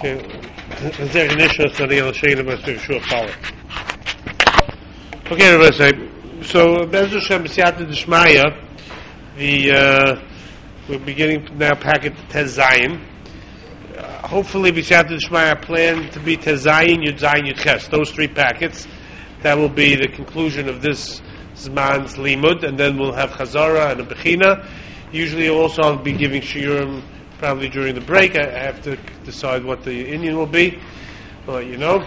Okay. Okay, Rabbi say. So, Be'ez Hashem, B'siyata D'Shmaya, we're beginning now packet Tez Zayin. Hopefully, B'siyata D'Shmaya, plan to be Tez Zayin, Yud Zayin, Yud Ches. Those three packets. That will be the conclusion of this Zman's Limud, and then we'll have Chazara and a Bechina. Usually, also, I'll be giving Shiurim probably during the break. I have to decide what the Indian will be. I'll let you know.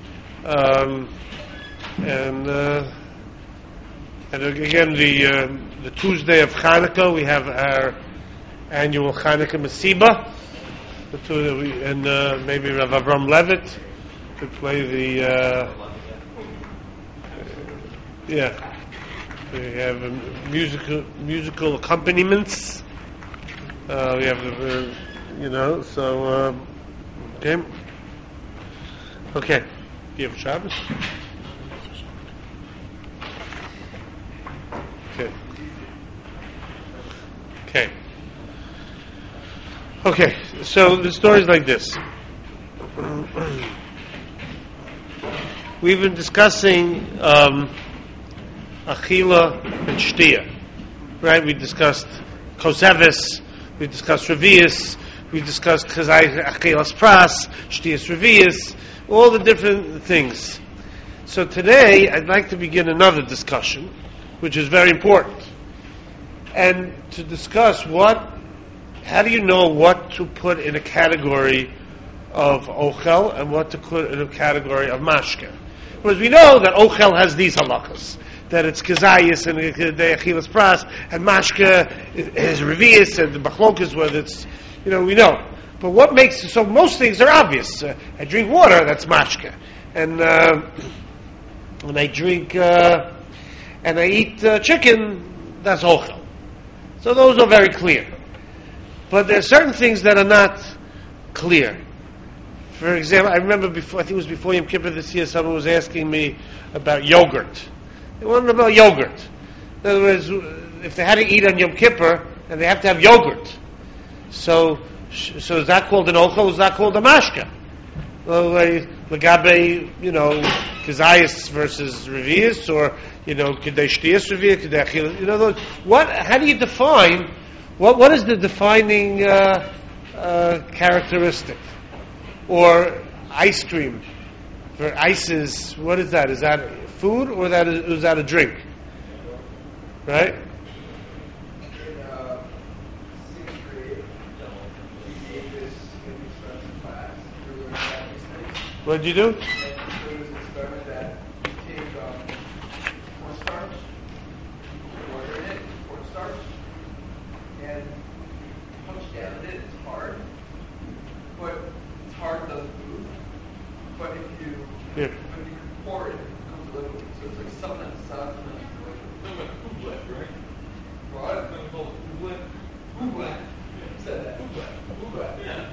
And again, the Tuesday of Hanukkah, we have our annual Hanukkah Masiba. And maybe Rav Avram Levitt to play the... we have musical accompaniments. We have okay. Do you have Shabbos? Okay, so the story is like this. We've been discussing Achila and Shtia, right? We discussed Kosevis, we discussed Revius, we discussed Achilas Pras, Shtias Revius, all the different things. So today, I'd like to begin another discussion, which is very important, and to discuss how do you know what to put in a category of Ochel and what to put in a category of Mashke. Because we know that Ochel has these halachas, that it's Kazayas and the Achilas Pras, and Mashke is Revius, and the Bachlokas, whether it's, we know. But what makes, so most things are obvious. I drink water, that's Mashke. And when I drink, and I eat chicken, that's Ochel. So those are very clear. But there are certain things that are not clear. For example, I remember I think it was before Yom Kippur this year, someone was asking me about yogurt. They wanted to know about yogurt. In other words, if they had to eat on Yom Kippur, and they have to have yogurt. So is that called an ochel, or is that called a mashka? Well, Lagabe, Kazayas versus Revius, or, Kedei Shtias Revius, Kedei Achilas, how do you define, what is the defining characteristic? Or ice cream. For ices, what is that? Is that food or is that a drink? Right? What did you do? When you pour it, it becomes liquid. So it's like something that's soft and like ooblet, right? Well, I don't call it ooblet. Ooblet. You said that. Ooblet. Yeah.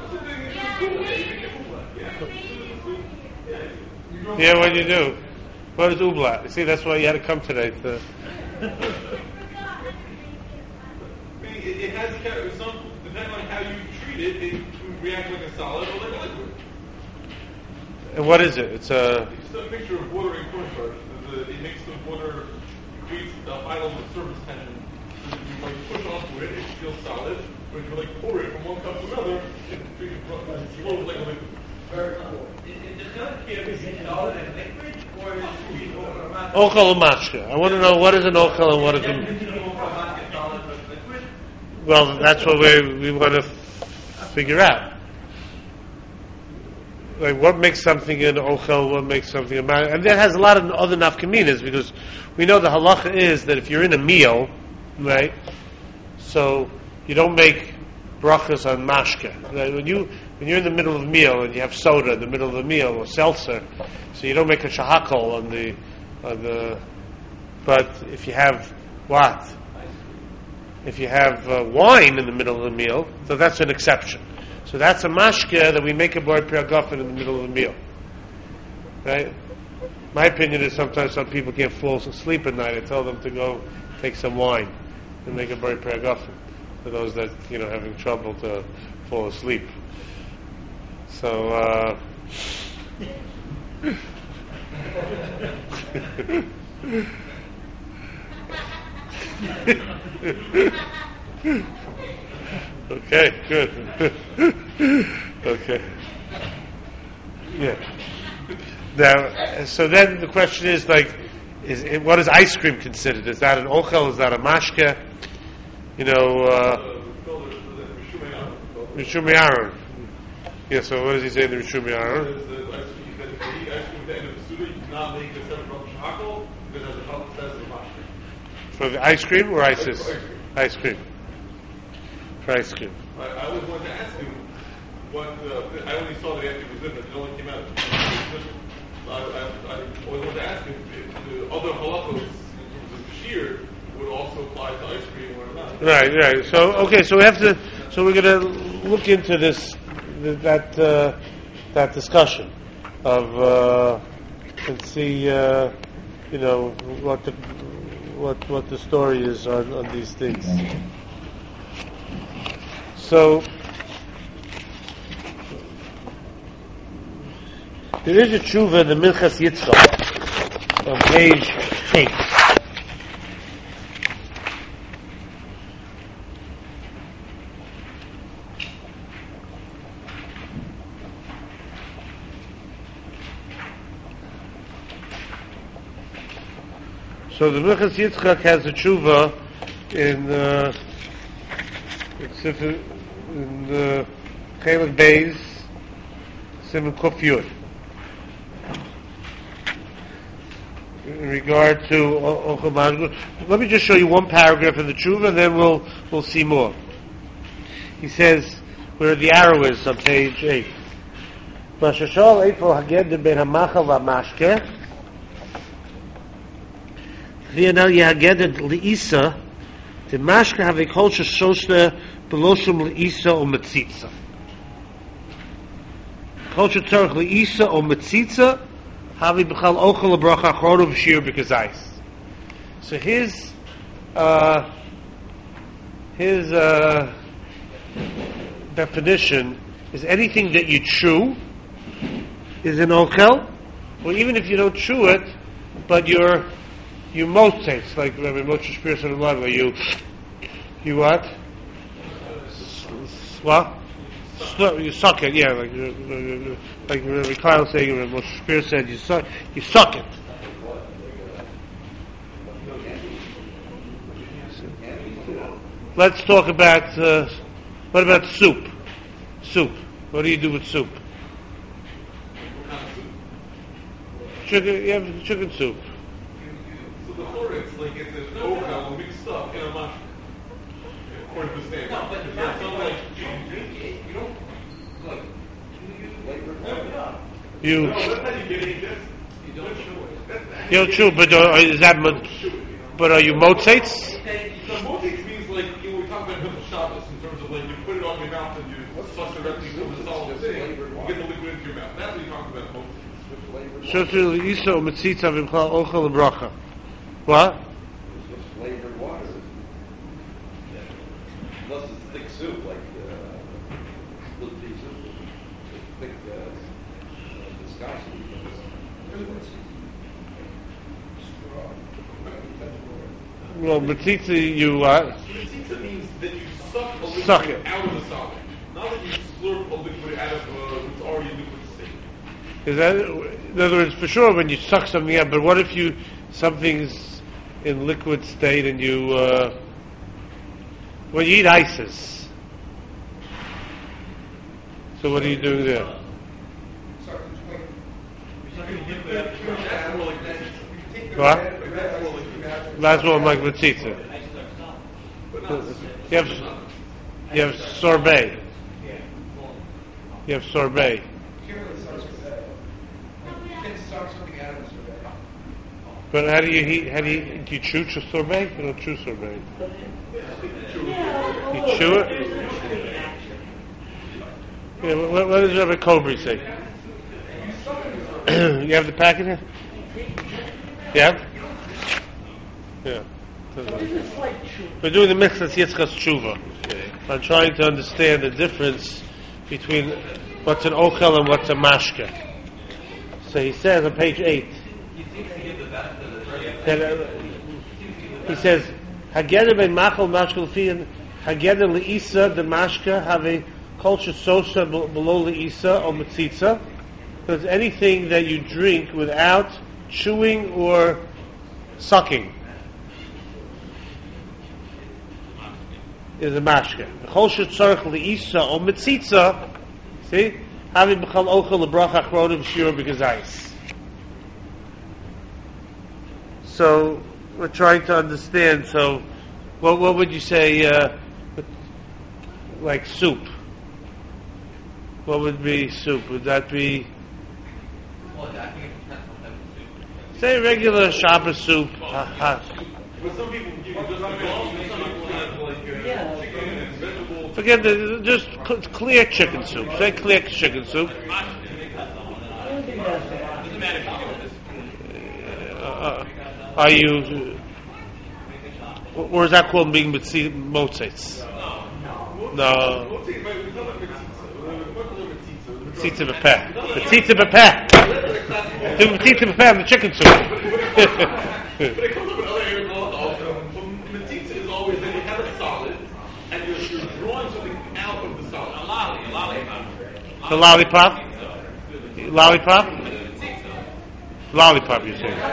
Yeah, what do you do? What is ooblet? See, that's why you had to come today. It has some, depending on how you treat it, it would react like a solid or like a liquid. And what is it? It's a mixture of water and cornstarch. It makes the water, creates the idle surface tension. So if you push onto it, it feels solid. But if you pour it from one cup to another, it flows like a liquid. Very cool. Is it solid and liquid, or is it ochel and mashke? I want to know what is an ochel and what is a... Well, that's what we want to figure out. Like, what makes something an ochel, what makes something a mashke? And that has a lot of other nafkaminas, because we know the halacha is that if you're in a meal, right, so you don't make brachas on mashke. Right? When you're in the middle of a meal and you have soda in the middle of the meal or seltzer, so you don't make a shahakol on the. But if you have what? If you have wine in the middle of the meal, so that's an exception. So that's a mashke that we make a bar priagafen in the middle of the meal. Right? My opinion is sometimes some people can't fall asleep at night. I tell them to go take some wine and make a bar priagafen for those that having trouble to fall asleep. So, okay, good. Okay. Yeah. Now, so then the question is what is ice cream considered? Is that an ochel? Is that a mashke? Rishum Yaron. Yeah, so what does he say in the Rishum Yaron? For the ice cream or ISIS? Ice cream. For ice cream. I always wanted to ask him what, I only saw the answer was different, it only came out. I always wanted to ask him if the other halachos in terms of shear would also apply to ice cream or not. Right. So we're going to look into that discussion of and see what the story is on these things. So there is a tshuva in the Minchas Yitzchak on page 8. So the Minchas Yitzchak has a tshuva in Chelek Beis, Simon Kuf Yud, in regard to Ochel Mashke. Let me just show you one paragraph in the tshuva, and then we'll see more. He says where the arrow is on page 8. Mashashal Eifo Haged Ben Hamachal VaMashke. V'yanal Yehaged Liisa. The Mashke have a culture shosle beloshum Liisa or Metzitza. Culture tzarich Liisa or Metzitza. Havi b'chal ochel lebracha chorov shir b'kazais. So his definition is anything that you chew is an ochel, or even if you don't chew it, but you motates, like Rabbi Moshe Shapiro said in London, where you what? What? You suck it, yeah, like Rabbi Kyle saying, Rabbi Moshe Shapiro said, you suck it. Let's talk about, what about soup? Soup. What do you do with soup? Chicken, you have chicken soup. So the chorus, like it's an ochel mixed up in a mashke, according to the standard. No, but not like you drink it. You don't like you flavored water. No, that's how you get it. You don't chew it. You don't chew, but is that? But are you motates? The motates means like we talk about Hilchos Shabbos in terms of like you put it on your mouth and you suck directly from the solid thing, you get the liquid into your mouth. That's what you talk about motates. Shoshil Isa or Metzitza v'mchal ochel lebracha. What? It's just flavored water. Unless it's thick soup, like split pea soup. It's thick viscosity. Well, Metzitza, you what? Metzitza means that you suck a liquid Suck it. out of the solid. Not that you slurp a liquid out of what's already a liquid state. Is that, in other words, for sure, when you suck something out, but what if something's in liquid state and when you eat ices? So what are you doing there? What? That's more like Metzitza. You have sorbet. You have sorbet. But how do you eat? Do you chew sorbet? You don't chew sorbet. You chew it? Yeah, what does Rabbi Kobri say? You have the packet here? Yeah? Yeah. We're doing the Minchas Yitzchak's tshuva. I'm trying to understand the difference between what's an ochel and what's a mashke. So he says on page 8. That, he says, Hageder ben machal mashke lefian Hageder leisa the mashke have a culture sosa below leisa or metzitza. Because anything that you drink without chewing or sucking is a mashke. Chol shetzarich leisa or metzitza, see, having b'chal ochel lebracha achronim shira b'gazais. So we're trying to understand. So, what would you say? Like soup. What would be soup? Would that be? Well, I think it depends on type of soup. Say regular Shabbos soup. But some people give you just the balls, and some people have like chicken and vegetables. Forget just clear chicken soup. Say clear chicken soup. Doesn't matter if you do it with a spoon. Are you? Or is that called being motzets? No. Tzitza b'peh. The tzitza b'peh. Do the tzitza b'peh and the chicken soup. But it comes up in other areas also. Matitza is always that you have it solid, and you're drawing something out of the solid. A lollipop. The lollipop? Lollipop? Lollipop, you say.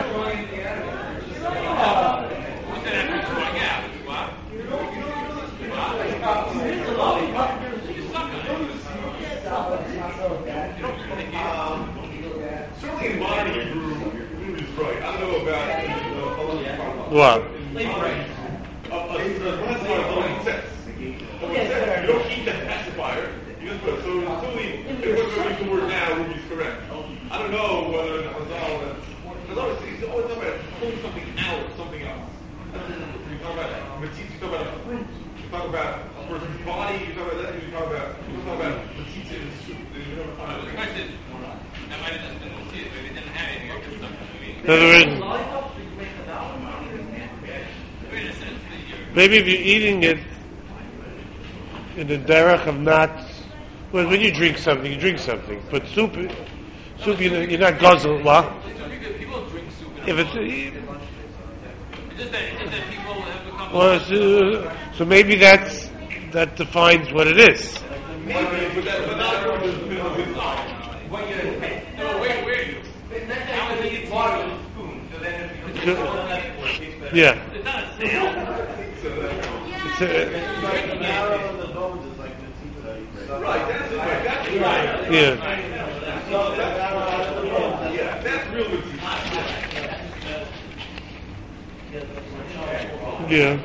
What's that after drawing out? Certainly in modern Hebrew is right. I don't know about What? when you don't keep that pacifier. You just put so the word now Ruby is correct. I don't know whether in Hazal he's always talking about pulling something out of something else. You talk about matitza, you talk about a fruit, you talk about a person's body, you talk about that, you talk about matitza in soup. The question is, that might have just been the kid, but they didn't have anything else to something. In other words, maybe if you're eating it in the derech of not, well, when you drink something, you drink something. But soup you're not guzzling. What? People drink soup. If it's It's just that people have become. well, so maybe that defines what it is. Maybe, but not everyone is No, wait. How would he eat water with a spoon? So then it becomes Yeah. It's not a sale. Right, that's right. Yeah. That's real matitza. Yeah.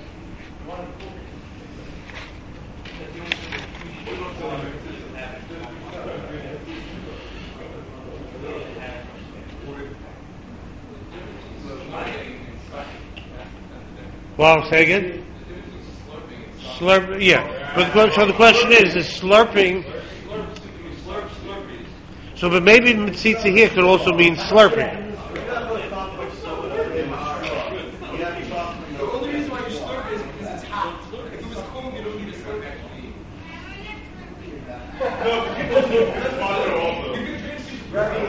Well, say again? Slurp, yeah. But so the question is slurping. So, but maybe mitzitza here could also mean slurping. The only reason why you slurp is because it's hot. If it was cold, you don't need to slurp actually. No, people do. That's modern also. You can drink soup.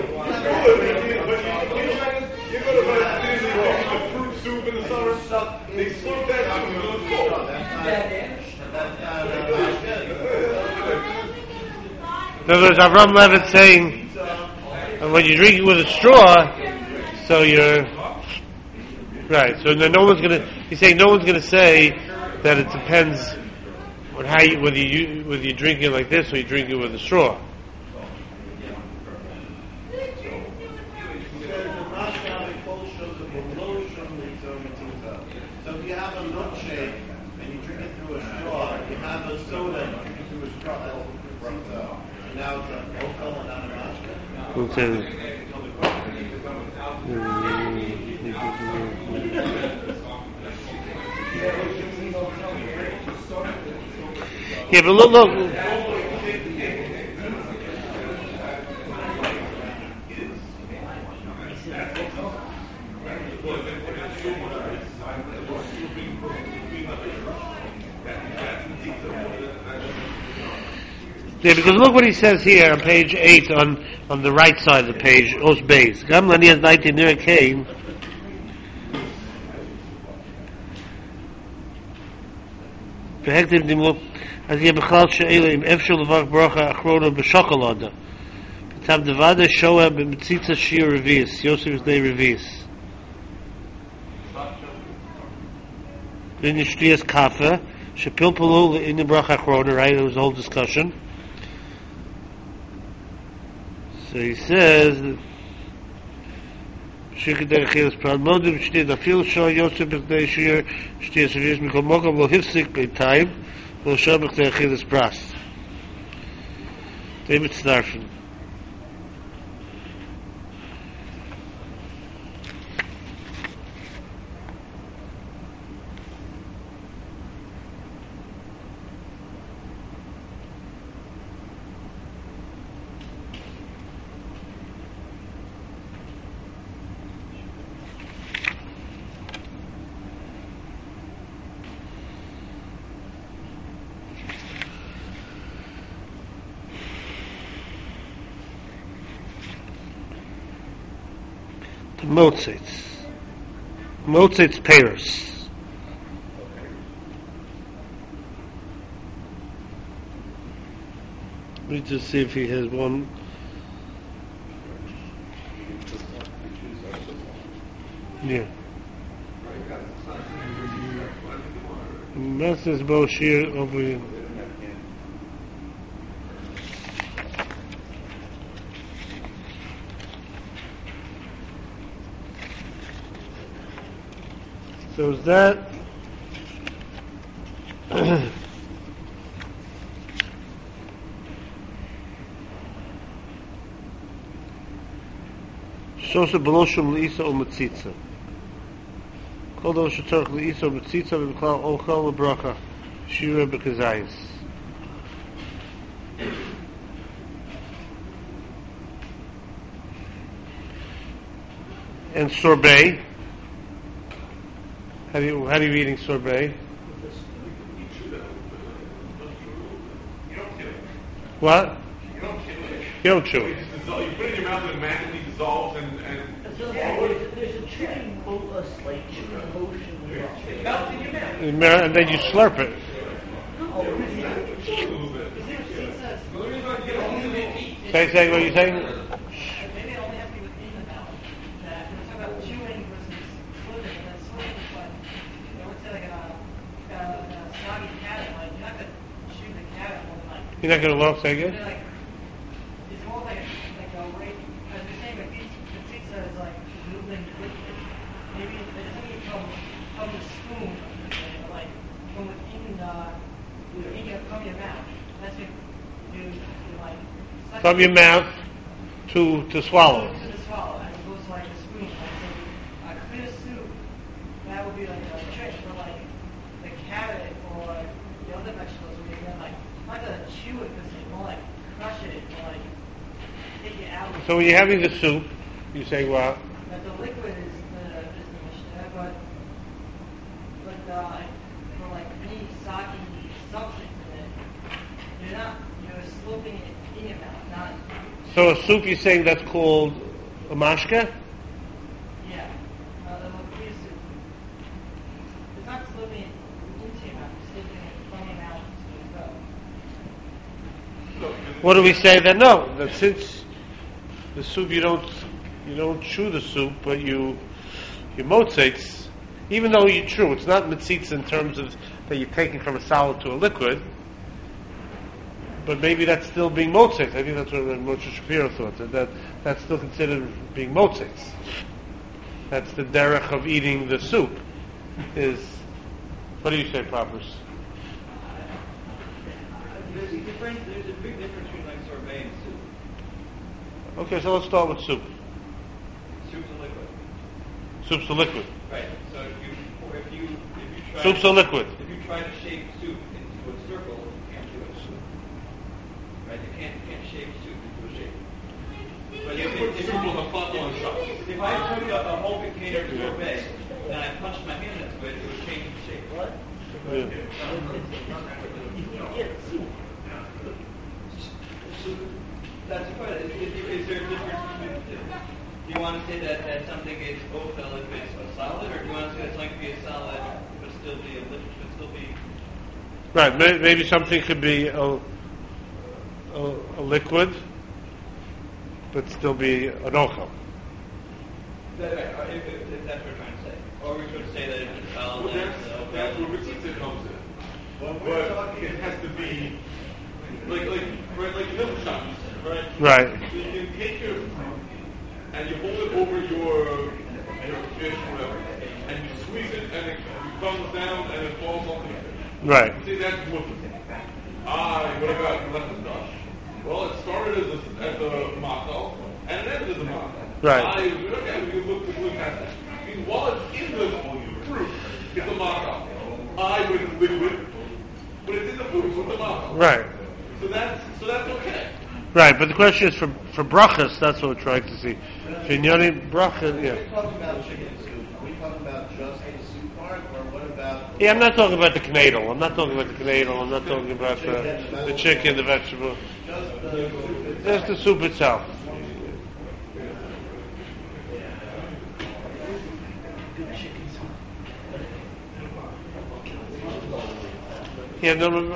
You go to the fruit soup in the summer, they slurp that soup until it's cold. In other words, Avram Levitt saying, when you drink it with a straw, so you're right. So no one's gonna. He's saying no one's gonna say that it depends on how you, whether you drink it like this or you drink it with a straw. So if you have a milkshake and you drink it through a straw, you have a soda and you drink it through a straw, now it's an alcohol and not a mashka. Okay. Yeah, but look. Yeah, because look what he says here on page 8 on the right side of the page, Os Beis. Gam lani az naiti nira kein. Behektiv dimlo, as ye bechal she'ele im efshel levach bracha achrona b'shokolada. Tav devada shoa b'mitzitza shir revis. Yosef is day revis. Then Yishtias Kafa, Shepilpulu in the Bracha Achrona, right? It was a whole discussion. So he says, Shikadei Chilas Pran Modim, Shtias Afil Shah, Yosef B'chdei Shir, Shtias Revis Mikol Mokam, Lo Hifsik B'Tayim, Lo Shah B'chdei Chilas Pras. David Snarfen. Motzitz Paris. Let me just see if he has one. Yeah. Message Boshir over here. So is that Shosa Beloshim L'Isa O Metzitza. Kol Dov Shetzorach L'Isa O Metzitza V'B'Klal Ochel L'Bracha Shira B'Kazayis. And sorbet. How do you eating sorbet? What? You don't chew it. You don't chew it. You put it in your mouth and it magically dissolves and There's a chewing motion. It melts in your mouth. And then you slurp it. Say what you saying? Maybe it only has to be within the mouth. That we're talking about chewing versus slurping, and then slurping is like, I would say like a soggy carrot. Like you're not gonna chew the carrot more than like. You're not going to love, say again? Like, it's more like a way. As you're saying, like the pizza is like noodling liquid. Maybe it doesn't even come from the spoon, but like from within from your mouth. That's what you like. From your mouth to swallow it. To the swallow, as opposed to like a spoon. Like, so a clear soup, that would be like a trick for like the carrot or the other vegetables where you're gonna like not gonna chew it per se, more like crush it or like take it out. So when you're having the soup, you say, well, That the liquid is the mishnah, but for like any soggy substance in it, you're slurping it in your mouth, not. so a soup you're saying that's called a mashka? Yeah. The clear soup. It's not slurping it into your mouth, you're slurping it from your mouth to your throat. What do we say then? No, that since the soup you don't chew the soup, but you motzitz, even though you chew, it's not mitzitz in terms of that you're taking from a solid to a liquid, but maybe that's still being motzitz. I think that's what Moshe Shapiro thought, that's still considered being motzitz. That's the derech of eating the soup. Is what do you say, Proppers? There's a big difference between like sorbet and soup. Okay, so let's start with soup. Soup's a liquid. Soup's a liquid. Right. So if you try Soup's a liquid. If you try to shape soup into a circle, you can't do it. Right? You can't shape soup into a shape. But you put soup on the pot on the top. if I took a whole container of sorbet and I punched my hand into it, it would change the shape. What? Yeah. So that's the question. Is there a difference between the two? Do you want to say that something is ophel if it's a solid, or do you want to say that something can be a solid but still be a liquid, but still be? Right. Maybe something could be a liquid, but still be an ochel. If that's what we're trying to say. Or we could say that it's a solid. Well, that's where Ritzitza comes in. But it has to be like milk shots, right? Right. So you can take your fruit and you hold it over your fish, whatever, and you squeeze it and it comes down and it falls onto the fish. Right. See, that's mutter. What about lemon dash? Well, it started as a machal and it ended as a machal. Right. We look at that. I mean, while it's in the fruit, it's a machal. When it's liquid, but it's in the food, so it's a machal. Right. So that's okay. Right, but the question is for brachas. That's what we're trying to see. Finyoni brachas. Yeah. Are we talking about chicken soup? Are we talking about just the soup part, or what about? Yeah, I'm not talking about the knedel. I'm not talking about the knedel. I'm not talking about the chicken, the vegetable. Just the soup itself. Just the soup itself. Yeah, no,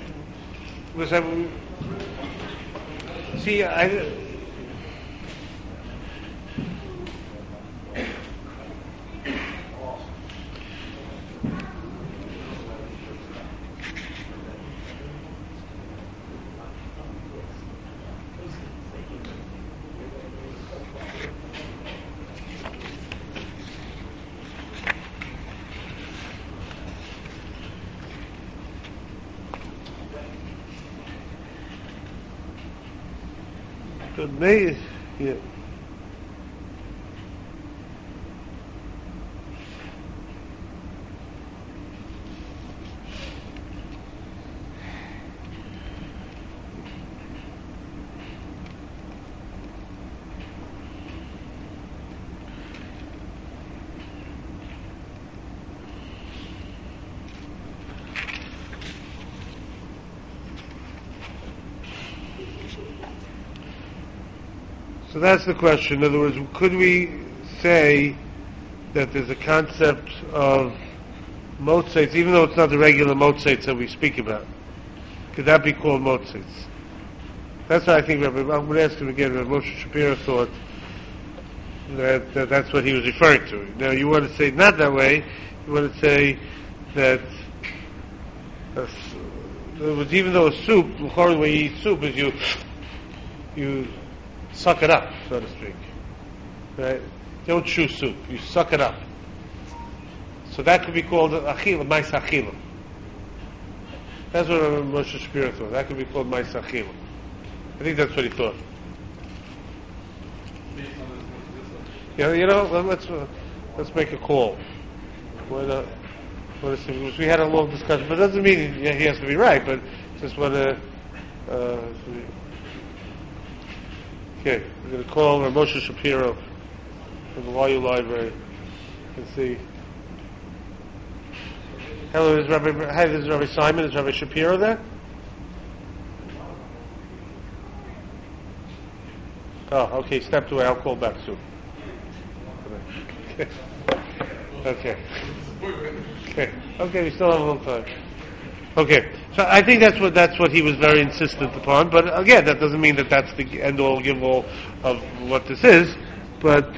But maybe, yeah. So that's the question. In other words, could we say that there's a concept of motzeitz, even though it's not the regular motzeitz that we speak about? Could that be called motzeitz? That's what I think. I'm going to ask him again. Moshe Shapiro thought that that's what he was referring to. Now, you want to say it not that way. You want to say that even though a soup, the way you eat soup is you suck it up, so to speak. Right? You don't chew soup. You suck it up. So that could be called achila, mais achila. That's what Moshe Shapiro thought. That could be called mais achila. I think that's what he thought. Yeah, let's make a call. Why not? We had a long discussion, but it doesn't mean he has to be right. But just want to. Okay, we're going to call Moshe Shapiro from the Law U Library and see. Hello, hi, this is Rabbi Simon. Is Rabbi Shapiro there? Oh, okay, stepped away. I'll call back soon. Okay. Okay, we still have a little time. Okay, so I think that's what he was very insistent upon. But again, that doesn't mean that that's the end all, give all of what this is. But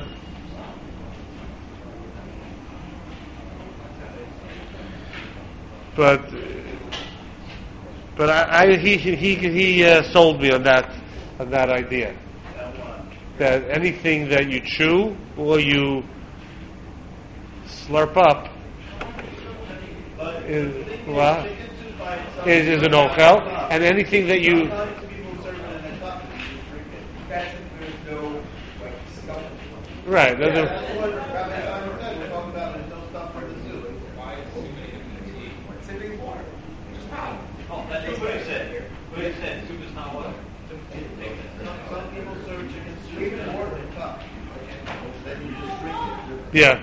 he sold me on that idea. That anything that you chew or you slurp up is an ochel, and anything that you right. That's what he said here. What he said, soup is not water. Some people serve chicken soup in a cup. Then you just drink it. Yeah.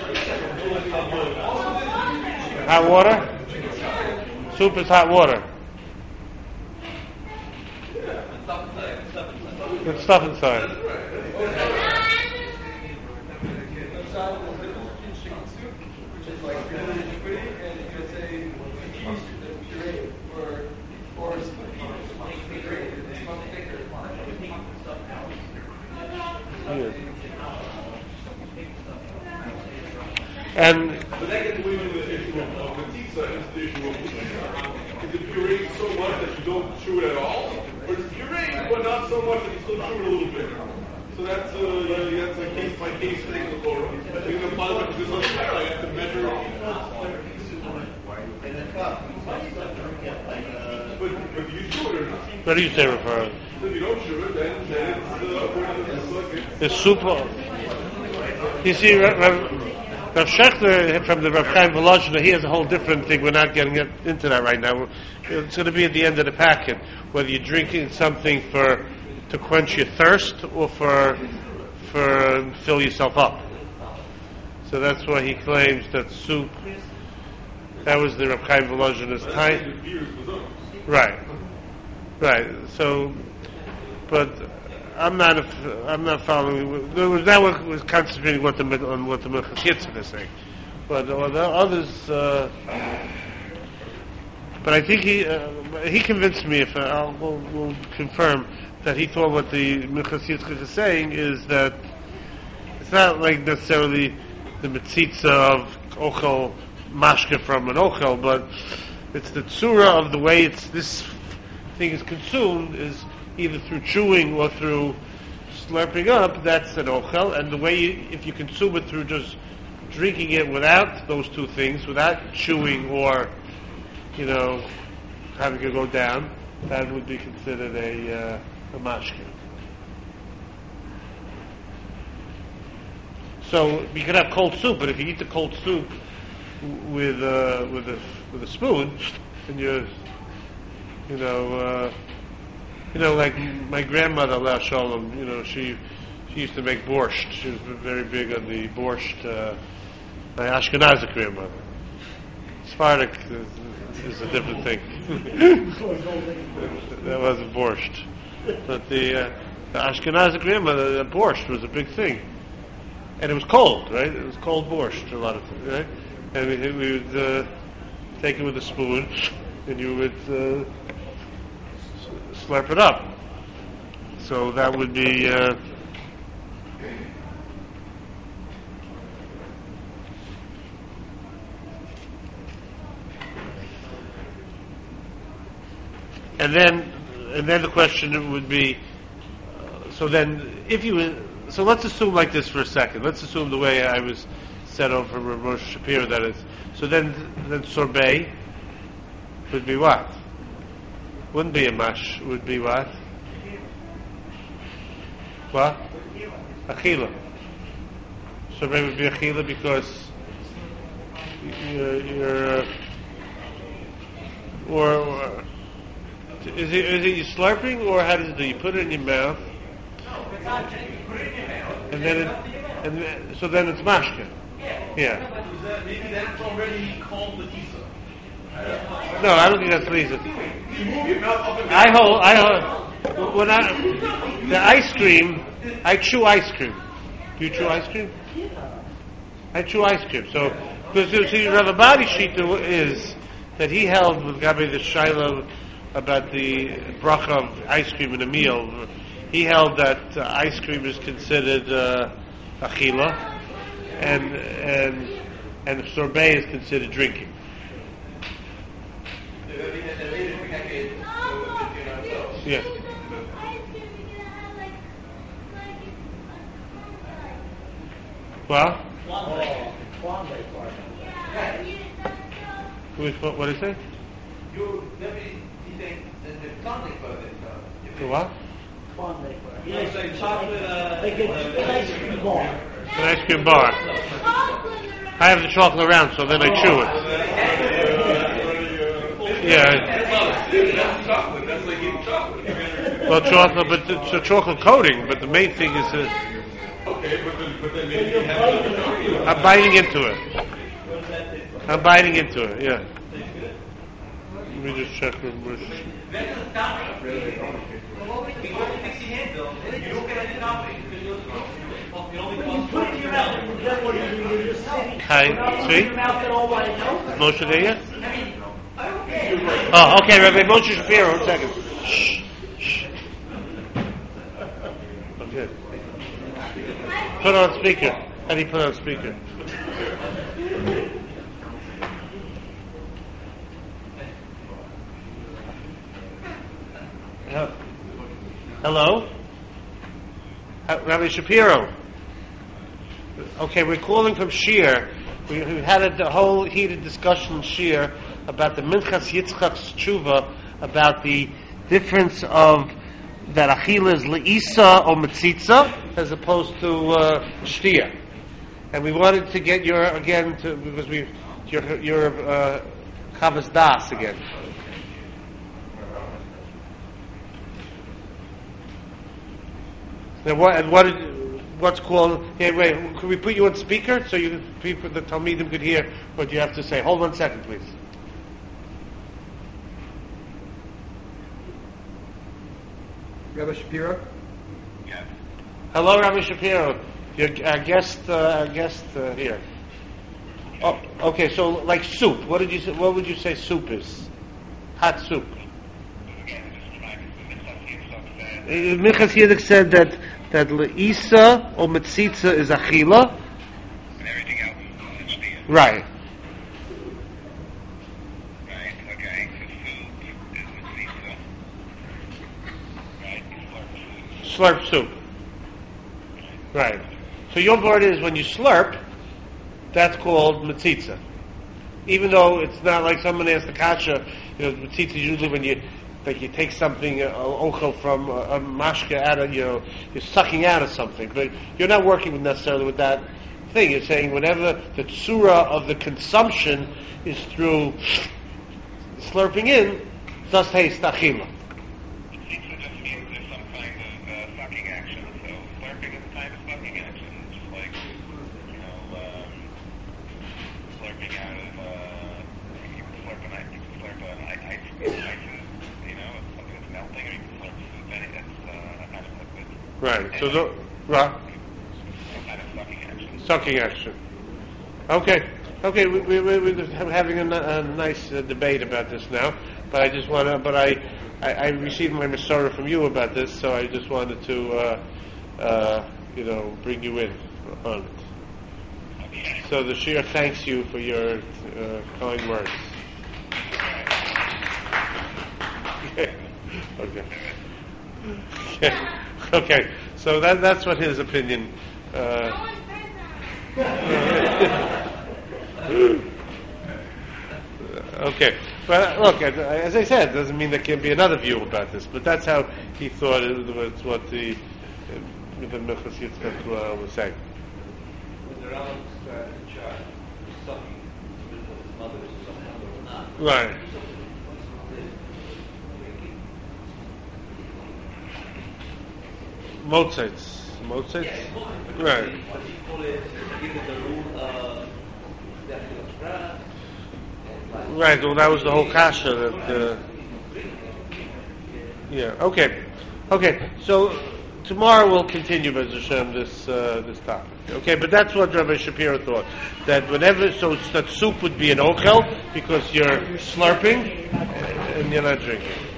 Hot water? Soup is hot water. stuff inside. With stuff inside. Which is like really liquidy, and you could say yeast that's pureed, or split peas, pureed, it's much thicker. And But that gets away from the issue of the pizza is the issue of is it pureed so much that you don't chew it at all? Or is it pureed but not so much that you still chew it a little bit? So that's a case by case thing in the Torah. You can apply that to this other matter. I have to measure. In a cup, drink it like But do you chew it or not? what do you say, Rav? So if you don't chew it, then it's according to the suck. The super. You see, Rav Shechter from the Rav Chaim Volozhiner, he has a whole different thing. We're not getting into that right now. It's going to be at the end of the packet. Whether you're drinking something to quench your thirst or for fill yourself up. So that's why he claims that soup. That was the Rav Chaim Volozhiner's time. Right. So, but I'm not following. That was concentrating on what the Minchas Yitzchak is saying, but the others. But I think he convinced me. If we'll confirm that he thought what the Minchas Yitzchak is saying is that it's not like necessarily the mitzitza of ochel mashke from an ochel, but it's the tzura of the way this thing is consumed is either through chewing or through slurping up. That's an ochel, and the way if you consume it through just drinking it without those two things, without chewing or having it go down, that would be considered a mashke. So you could have cold soup, but if you eat the cold soup with a spoon, and like my grandmother, Allah Shalom, she used to make borscht. She was very big on the borscht. My Ashkenazi grandmother. Sephardic is a different thing. That wasn't borscht. But the Ashkenazi grandmother, the borscht was a big thing. And it was cold, right? It was cold borscht, a lot of things, right? And we would take it with a spoon, and you would slurp it up. So that would be... And then the question would be, so let's assume like this for a second. Let's assume the way I was set over from Rav Moshe Shapiro, that is. So then sorbet would be what? Wouldn't be a mash. Would be what? What? Achila. Sorbet would be achila because you're or is it you slurping, or how does it do? You put it in your mouth, and then so then it's mashke. Yeah. Maybe that's already called latisa. No, I don't think that's latisa. You move your mouth up and down. I hold. When the ice cream, I chew ice cream. Do you chew ice cream? I chew ice cream. So, because you see, Rav Abadi Shita is that he held with Gabi the Shiloh about the bracha of ice cream in a meal. He held that ice cream is considered achila, and sorbet is considered drinking. Yeah. Well? What did he say? The what? It's like chocolate. An ice cream bar. An ice cream bar. I have the chocolate around, so then I chew it. Yeah. That's chocolate. That's like eating chocolate. Well, chocolate, but it's a chocolate coating. But the main thing is Okay, but then maybe you have I'm biting into it. I'm biting into it. Yeah. Let me just check with Bush. That doesn't stop me. You only fix your hand, Bill. You don't get any stopping because you only When you put it in your mouth, then what do you do? You just say, Hi, put it see? in your mouth and all by itself? Moshe there yet? I mean, okay. Oh, okay, Rabbi Moshe Shapiro, 1 second. Shh, shh. Okay. Put on speaker. How do you put on speaker? Hello? Rabbi Shapiro. Okay, we're calling from Shir. We had a whole heated discussion in Shir about the Minchas Yitzchak's tshuva, about the difference of that achila is le'isa or metzitza as opposed to shtia. And we wanted to get your Chavas Das again. Now what's called? Hey, wait, can we put you on speaker so the Talmidim could hear what you have to say? Hold 1 second, please. Rabbi Shapiro? Yes. Hello, Rabbi Shapiro. Your guest here. Oh, okay. So, like soup. What would you say soup is? Hot soup. Minchas Yitzchak said that le'isa or metzitza is achila. And everything else is shtia. Right. Right, okay. So soup is metzitza. Right, Slurp soup. Right. So your part is when you slurp, that's called metzitza. Even though it's not like someone asked the kasha, metzitza is usually when you take something, ochel from a mashka out of, you're sucking out of something. But you're not working necessarily with that thing. You're saying whenever the tsura of the consumption is through slurping in, thus taste achila. Metzitza just means there's some kind of sucking action. So slurping is a kind of sucking action. Just like, slurping out of, you can slurp an ice cream. Something that's melting, or you can slurp soup, and that's a kind of liquid. Right. So Some kind of sucking action. sucking action. Okay. We're having a nice debate about this now, but I just want to. But I received my Masorah from you about this, so I just wanted to, bring you in on it. So the Shir thanks you for your kind words. Okay. So that's what his opinion. Okay. Well, look, as I said, it doesn't mean there can't be another view about this, but that's how he thought it was what the Minchas Yitzchak was saying. When the Rambam describes the child sucking with his mother's something. Right. Motzets. Right. Right. Well, that was the whole kasha. That. Yeah. Okay. So tomorrow we'll continue, B'ez Hashem, this topic. Okay, but that's what Rabbi Shapiro thought. That that soup would be an ochel because you're slurping and you're not drinking.